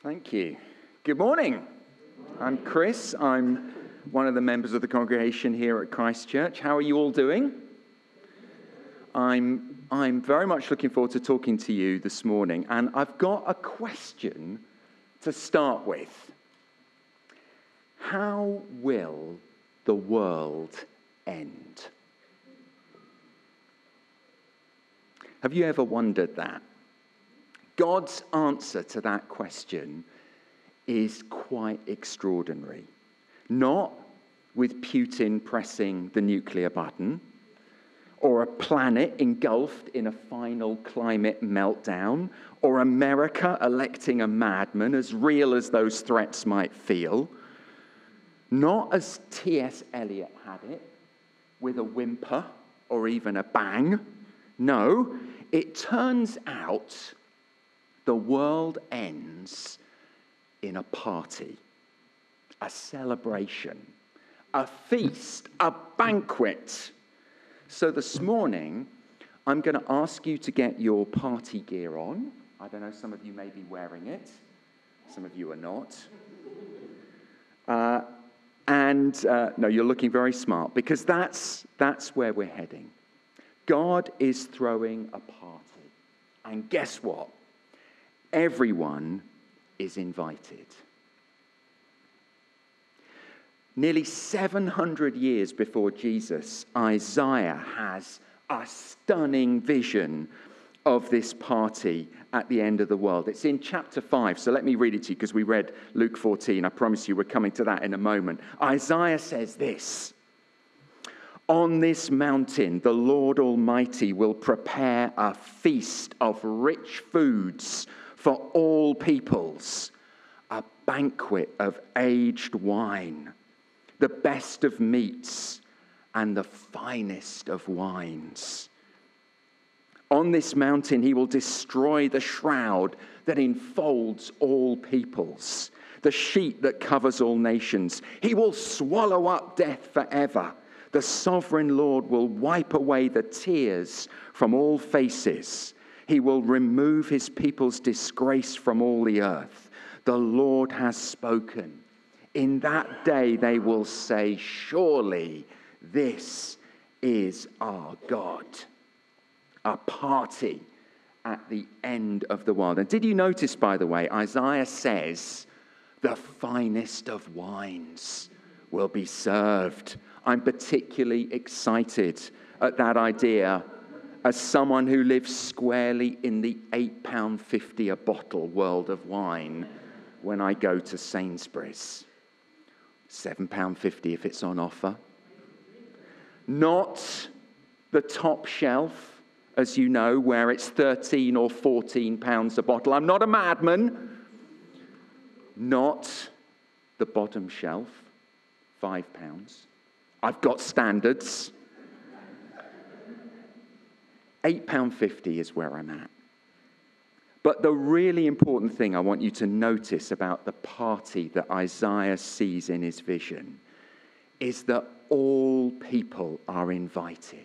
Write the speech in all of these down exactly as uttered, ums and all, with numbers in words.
Thank you. Good morning. I'm Chris. I'm one of the members of the congregation here at Christ Church. How are you all doing? I'm, I'm very much looking forward to talking to you this morning, and I've got a question to start with. How will the world end? Have you ever wondered that? God's answer to that question is quite extraordinary. Not with Putin pressing the nuclear button, or a planet engulfed in a final climate meltdown, or America electing a madman, as real as those threats might feel. Not as T S Eliot had it, with a whimper or even a bang. No, it turns out the world ends in a party, a celebration, a feast, a banquet. So this morning, I'm going to ask you to get your party gear on. I don't know, some of you may be wearing it. Some of you are not. Uh, and, uh, no, you're looking very smart, because that's, that's where we're heading. God is throwing a party. And guess what? Everyone is invited. Nearly seven hundred years before Jesus, Isaiah has a stunning vision of this party at the end of the world. It's in chapter five, so let me read it to you because we read Luke fourteen. I promise you we're coming to that in a moment. Isaiah says this: "On this mountain, the Lord Almighty will prepare a feast of rich foods for all peoples, a banquet of aged wine, the best of meats and the finest of wines. On this mountain he will destroy the shroud that enfolds all peoples, the sheet that covers all nations. He will swallow up death forever. The sovereign Lord will wipe away the tears from all faces. He will remove his people's disgrace from all the earth. The Lord has spoken. In that day they will say, surely this is our God." A party at the end of the world. And did you notice, by the way, Isaiah says the finest of wines will be served. I'm particularly excited at that idea as someone who lives squarely in the eight pounds fifty a bottle world of wine when I go to Sainsbury's. seven pounds fifty if it's on offer. Not the top shelf, as you know, where it's thirteen or fourteen pounds a bottle. I'm not a madman. Not the bottom shelf, five pounds. I've got standards. eight pounds fifty is where I'm at. But the really important thing I want you to notice about the party that Isaiah sees in his vision is that all people are invited.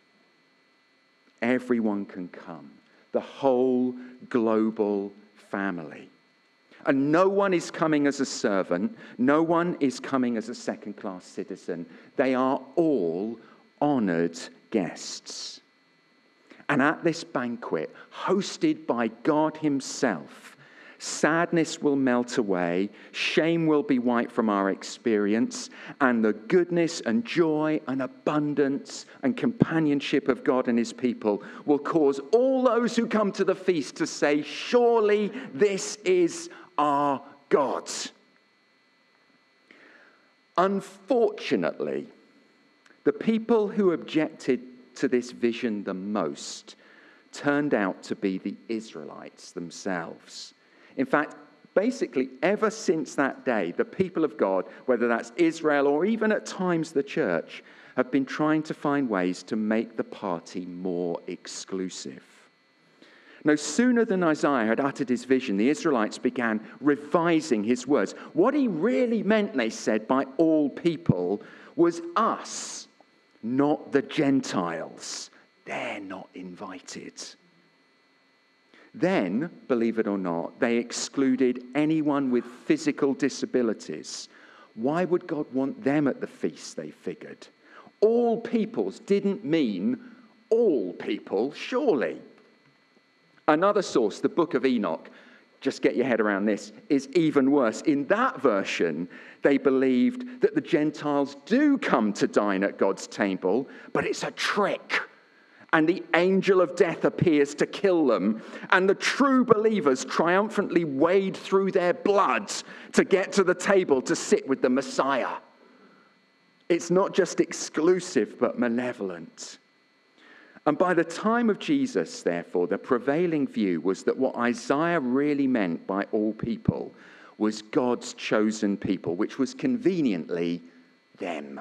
Everyone can come. The whole global family. And no one is coming as a servant. No one is coming as a second-class citizen. They are all honored guests. And at this banquet, hosted by God himself, sadness will melt away, shame will be wiped from our experience, and the goodness and joy and abundance and companionship of God and his people will cause all those who come to the feast to say, surely this is our God. Unfortunately, the people who objected to this vision the most turned out to be the Israelites themselves. In fact, basically, ever since that day, the people of God, whether that's Israel or even at times the church, have been trying to find ways to make the party more exclusive. No sooner than Isaiah had uttered his vision, the Israelites began revising his words. What he really meant, they said, by all people was us, not the Gentiles. They're not invited. Then, believe it or not, they excluded anyone with physical disabilities. Why would God want them at the feast, they figured? All peoples didn't mean all people, surely. Another source, the Book of Enoch, just get your head around this, is even worse. In that version, they believed that the Gentiles do come to dine at God's table, but it's a trick. And the angel of death appears to kill them. And the true believers triumphantly wade through their blood to get to the table to sit with the Messiah. It's not just exclusive, but malevolent. And by the time of Jesus, therefore, the prevailing view was that what Isaiah really meant by all people was God's chosen people, which was conveniently them.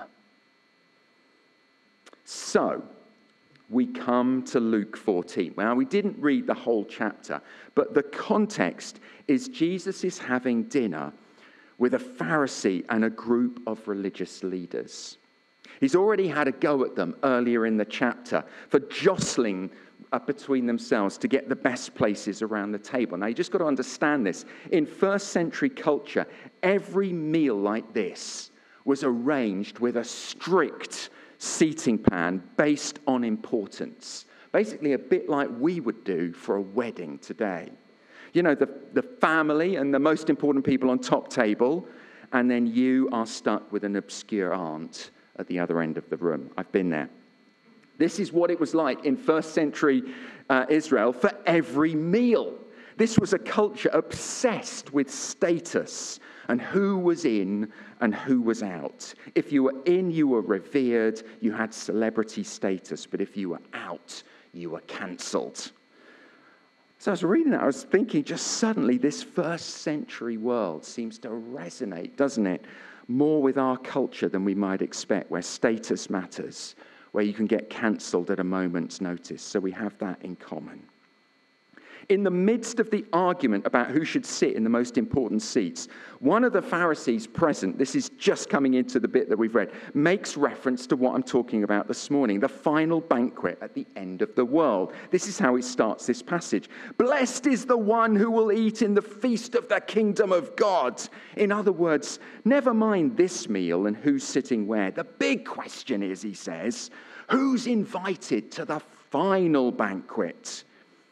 So, we come to Luke fourteen. Now, we didn't read the whole chapter, but the context is Jesus is having dinner with a Pharisee and a group of religious leaders. He's already had a go at them earlier in the chapter for jostling uh, between themselves to get the best places around the table. Now, you just got to understand this. In first century culture, every meal like this was arranged with a strict seating plan based on importance. Basically, a bit like we would do for a wedding today. You know, the, the family and the most important people on top table, and then you are stuck with an obscure aunt at the other end of the room. I've been there. This is what it was like in first century uh, Israel for every meal. This was a culture obsessed with status and who was in and who was out. If you were in, you were revered, you had celebrity status, but if you were out, you were cancelled. So I was reading that, I was thinking just suddenly this first century world seems to resonate, doesn't it? More with our culture than we might expect, where status matters, where you can get cancelled at a moment's notice. So we have that in common. In the midst of the argument about who should sit in the most important seats, one of the Pharisees present, this is just coming into the bit that we've read, makes reference to what I'm talking about this morning, the final banquet at the end of the world. This is how it starts this passage. Blessed is the one who will eat in the feast of the kingdom of God. In other words, never mind this meal and who's sitting where. The big question is, he says, who's invited to the final banquet?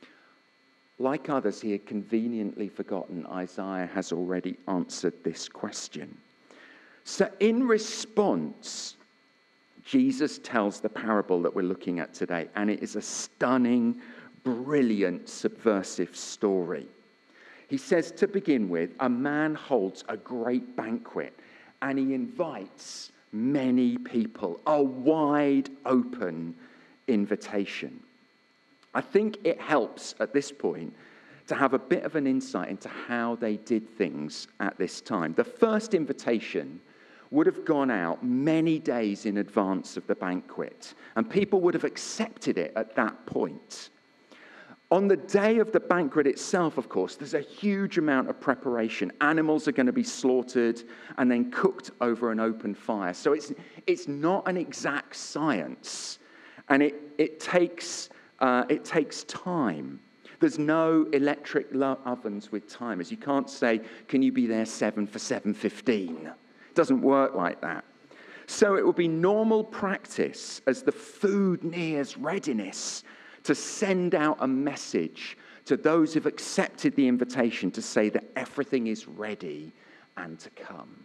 Like others, he had conveniently forgotten Isaiah has already answered this question. So in response, Jesus tells the parable that we're looking at today, and it is a stunning, brilliant, subversive story. He says, to begin with, a man holds a great banquet, and he invites many people, a wide open invitation. I think it helps at this point to have a bit of an insight into how they did things at this time. The first invitation would have gone out many days in advance of the banquet, and people would have accepted it at that point. On the day of the banquet itself, of course, there's a huge amount of preparation. Animals are going to be slaughtered and then cooked over an open fire. So it's, it's not an exact science, and it, it takes... Uh, it takes time. There's no electric ovens with timers. You can't say, can you be there seven for seven fifteen? It doesn't work like that. So it will be normal practice as the food nears readiness to send out a message to those who've accepted the invitation to say that everything is ready and to come.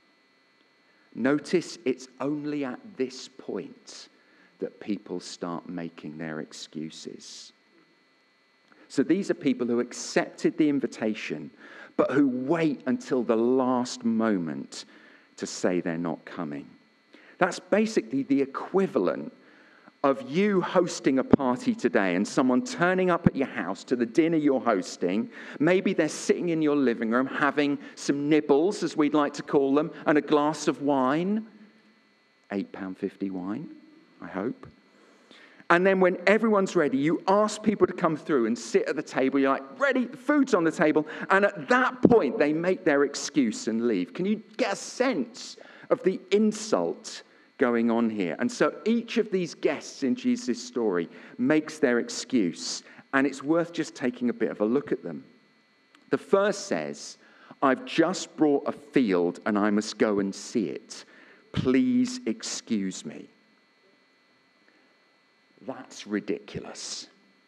Notice it's only at this point that people start making their excuses. So these are people who accepted the invitation, but who wait until the last moment to say they're not coming. That's basically the equivalent of you hosting a party today and someone turning up at your house to the dinner you're hosting. Maybe they're sitting in your living room having some nibbles, as we'd like to call them, and a glass of wine, eight pounds fifty wine. I hope. And then when everyone's ready, you ask people to come through and sit at the table. You're like, ready, the food's on the table. And at that point, they make their excuse and leave. Can you get a sense of the insult going on here. And so each of these guests in Jesus' story makes their excuse, and it's worth just taking a bit of a look at them. The first says, I've just brought a field and I must go and see it. Please excuse me. That's ridiculous.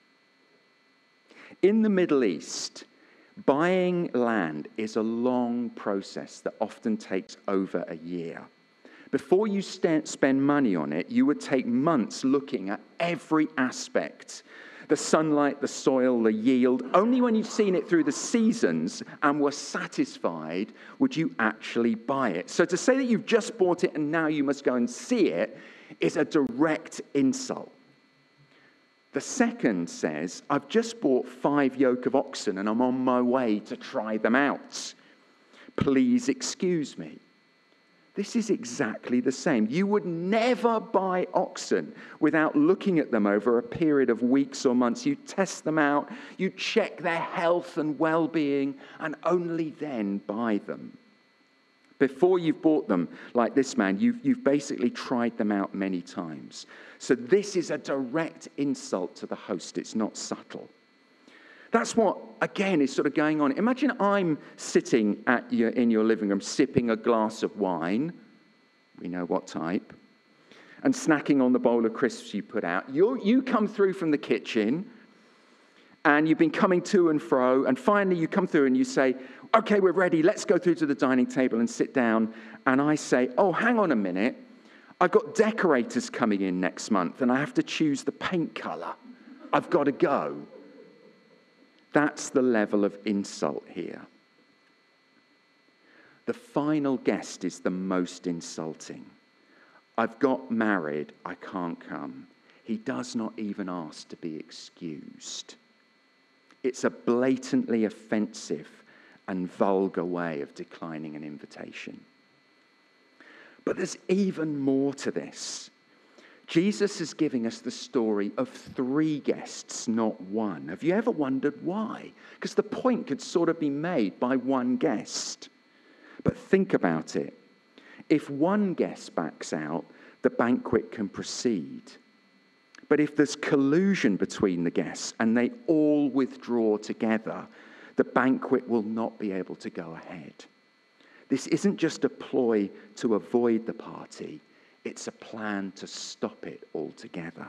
In the Middle East, buying land is a long process that often takes over a year. Before you st- spend money on it, you would take months looking at every aspect. The sunlight, the soil, the yield. Only when you've seen it through the seasons and were satisfied would you actually buy it. So to say that you've just bought it and now you must go and see it is a direct insult. The second says, I've just bought five yoke of oxen and I'm on my way to try them out. Please excuse me. This is exactly the same. You would never buy oxen without looking at them over a period of weeks or months. You test them out, you check their health and well-being, and only then buy them. Before you've bought them, like this man, you've, you've basically tried them out many times. So this is a direct insult to the host. It's not subtle. That's what, again, is sort of going on. Imagine I'm sitting at your, in your living room sipping a glass of wine, we know what type, and snacking on the bowl of crisps you put out. You you come through from the kitchen, and you've been coming to and fro, and finally you come through and you say, okay, we're ready, let's go through to the dining table and sit down. And I say, oh, hang on a minute, I've got decorators coming in next month, and I have to choose the paint colour. I've got to go. That's the level of insult here. The final guest is the most insulting. I've got married, I can't come. He does not even ask to be excused. It's a blatantly offensive and vulgar way of declining an invitation. But there's even more to this. Jesus is giving us the story of three guests, not one. Have you ever wondered why? Because the point could sort of be made by one guest. But think about it. If one guest backs out, the banquet can proceed. But if there's collusion between the guests and they all withdraw together, the banquet will not be able to go ahead. This isn't just a ploy to avoid the party. It's a plan to stop it altogether.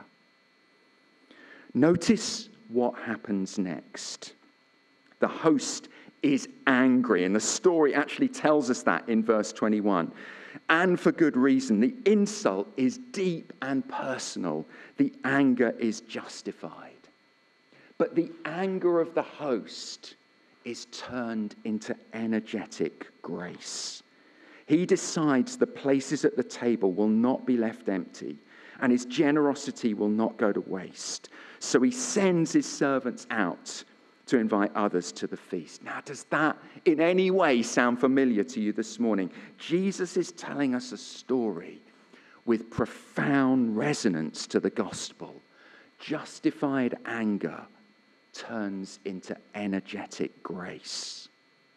Notice what happens next. The host is angry, and the story actually tells us that in verse twenty-one. And for good reason. The insult is deep and personal. The anger is justified. But the anger of the host is turned into energetic grace. He decides the places at the table will not be left empty, and his generosity will not go to waste. So he sends his servants out to invite others to the feast. Now, does that in any way sound familiar to you this morning? Jesus is telling us a story with profound resonance to the gospel. Justified anger turns into energetic grace.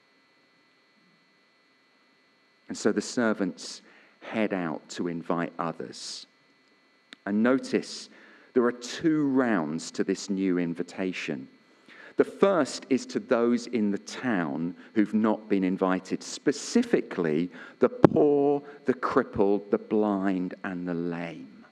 And so the servants head out to invite others. And notice there are two rounds to this new invitation. The first is to those in the town who've not been invited, specifically the poor, the crippled, the blind, and the lame.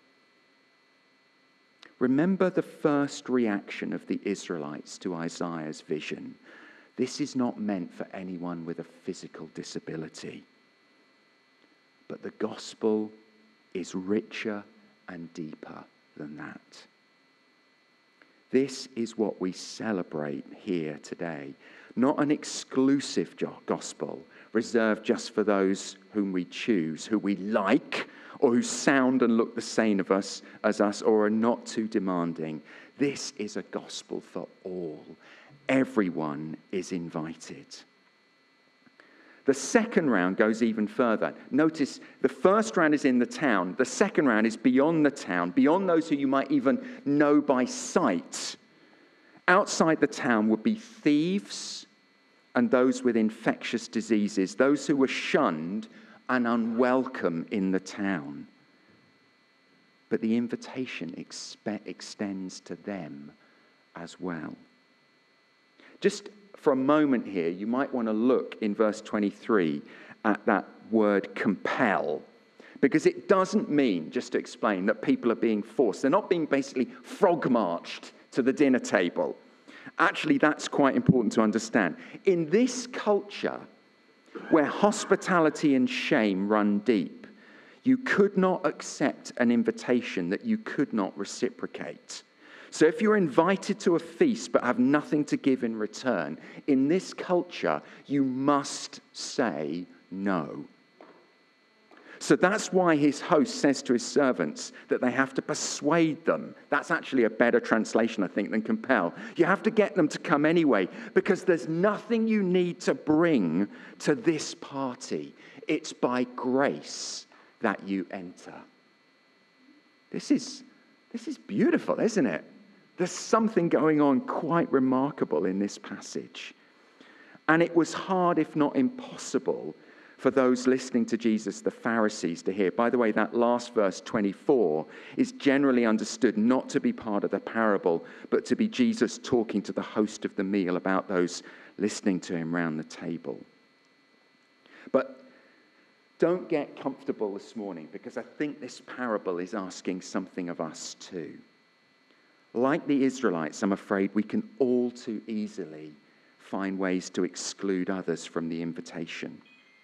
Remember the first reaction of the Israelites to Isaiah's vision. This is not meant for anyone with a physical disability. But the gospel is richer and deeper than that. This is what we celebrate here today. Not an exclusive gospel reserved just for those whom we choose, who we like, or who sound and look the same of us as us, or are not too demanding. This is a gospel for all. Everyone is invited. The second round goes even further. Notice the first round is in the town. The second round is beyond the town, beyond those who you might even know by sight. Outside the town would be thieves and those with infectious diseases, those who were shunned and unwelcome in the town. but the invitation expe- extends to them as well. Just for a moment here, you might want to look in verse twenty-three at that word compel, because it doesn't mean, just to explain, that people are being forced. They're not being basically frog-marched to the dinner table. Actually, that's quite important to understand. In this culture, where hospitality and shame run deep, you could not accept an invitation that you could not reciprocate. So if you're invited to a feast but have nothing to give in return, in this culture, you must say no. So that's why his host says to his servants that they have to persuade them. That's actually a better translation, I think, than compel. You have to get them to come anyway, because there's nothing you need to bring to this party. It's by grace that you enter. This is, this is beautiful, isn't it? There's something going on quite remarkable in this passage. And it was hard, if not impossible, for those listening to Jesus, the Pharisees, to hear. By the way, that last verse, twenty-four, is generally understood not to be part of the parable, but to be Jesus talking to the host of the meal about those listening to him round the table. But don't get comfortable this morning, because I think this parable is asking something of us too. Like the Israelites, I'm afraid we can all too easily find ways to exclude others from the invitation.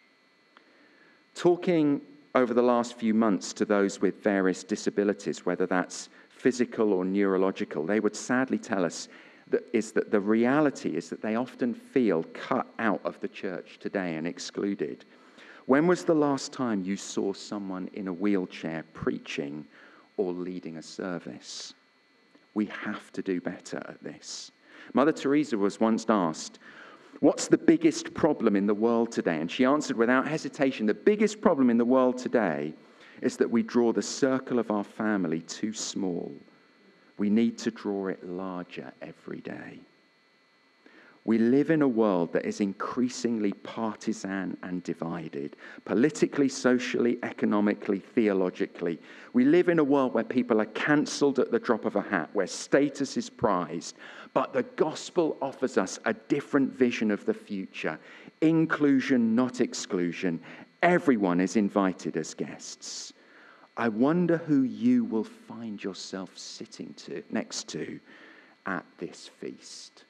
Talking over the last few months to those with various disabilities, whether that's physical or neurological, they would sadly tell us that is that the reality is that they often feel cut out of the church today and excluded. When was the last time you saw someone in a wheelchair preaching or leading a service? We have to do better at this. Mother Teresa was once asked, what's the biggest problem in the world today? And she answered without hesitation, the biggest problem in the world today is that we draw the circle of our family too small. We need to draw it larger every day. We live in a world that is increasingly partisan and divided, politically, socially, economically, theologically. We live in a world where people are cancelled at the drop of a hat, where status is prized. But the gospel offers us a different vision of the future. Inclusion, not exclusion. Everyone is invited as guests. I wonder who you will find yourself sitting to next to at this feast.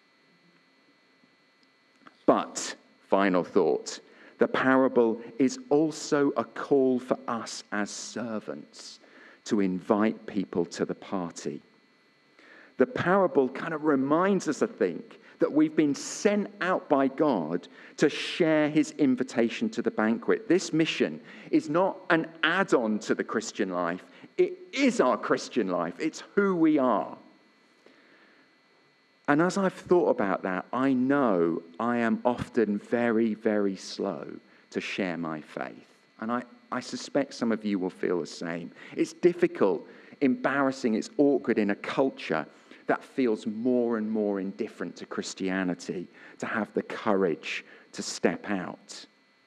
But, final thought, the parable is also a call for us as servants to invite people to the party. The parable kind of reminds us, I think, that we've been sent out by God to share his invitation to the banquet. This mission is not an add-on to the Christian life. It is our Christian life. It's who we are. And as I've thought about that, I know I am often very, very slow to share my faith. And I, I suspect some of you will feel the same. It's difficult, embarrassing, it's awkward in a culture that feels more and more indifferent to Christianity, to have the courage to step out.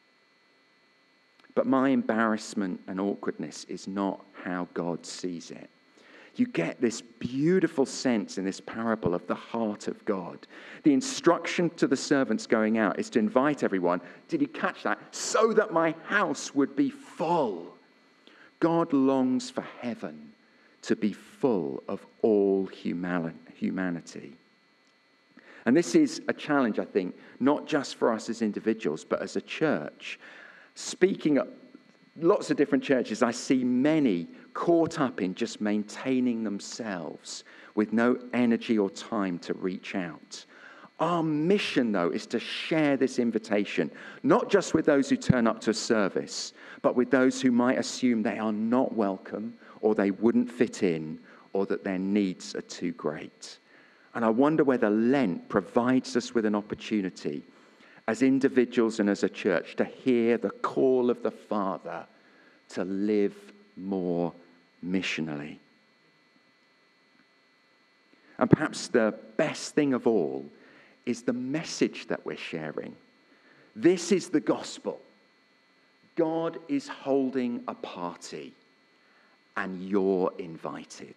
But my embarrassment and awkwardness is not how God sees it. You get this beautiful sense in this parable of the heart of God. The instruction to the servants going out is to invite everyone. Did you catch that? So that my house would be full. God longs for heaven to be full of all humanity. And this is a challenge, I think, not just for us as individuals, but as a church. Speaking at lots of different churches, I see many caught up in just maintaining themselves with no energy or time to reach out. Our mission, though, is to share this invitation, not just with those who turn up to a service, but with those who might assume they are not welcome, or they wouldn't fit in, or that their needs are too great. And I wonder whether Lent provides us with an opportunity as individuals and as a church to hear the call of the Father to live more missionally. And perhaps the best thing of all is the message that we're sharing. This is the gospel. God is holding a party, and you're invited.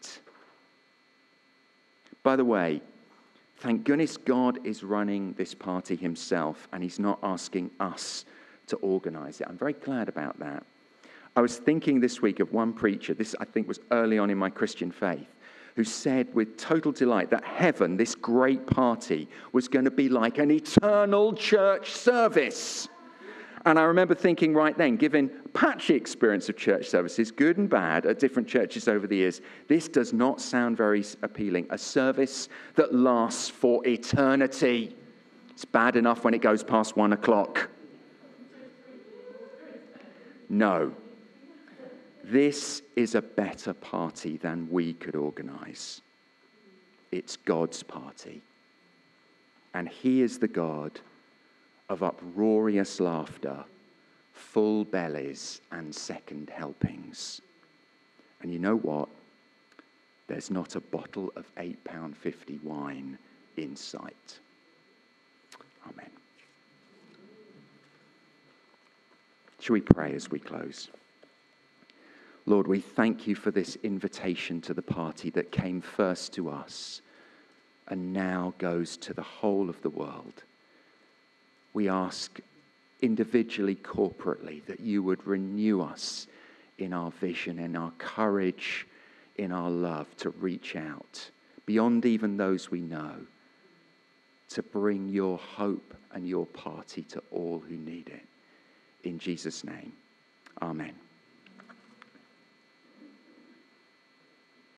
By the way, thank goodness God is running this party himself, and he's not asking us to organize it. I'm very glad about that. I was thinking this week of one preacher, this I think was early on in my Christian faith, who said with total delight that heaven, this great party, was going to be like an eternal church service. And I remember thinking right then, given patchy experience of church services, good and bad, at different churches over the years, this does not sound very appealing. A service that lasts for eternity. It's bad enough when it goes past one o'clock. No. This is a better party than we could organize. It's God's party. And he is the God of uproarious laughter, full bellies, and second helpings. And you know what? There's not a bottle of eight pounds fifty wine in sight. Amen. Shall we pray as we close? Lord, we thank you for this invitation to the party that came first to us and now goes to the whole of the world. We ask individually, corporately, that you would renew us in our vision, in our courage, in our love to reach out beyond even those we know, to bring your hope and your party to all who need it. In Jesus' name, amen.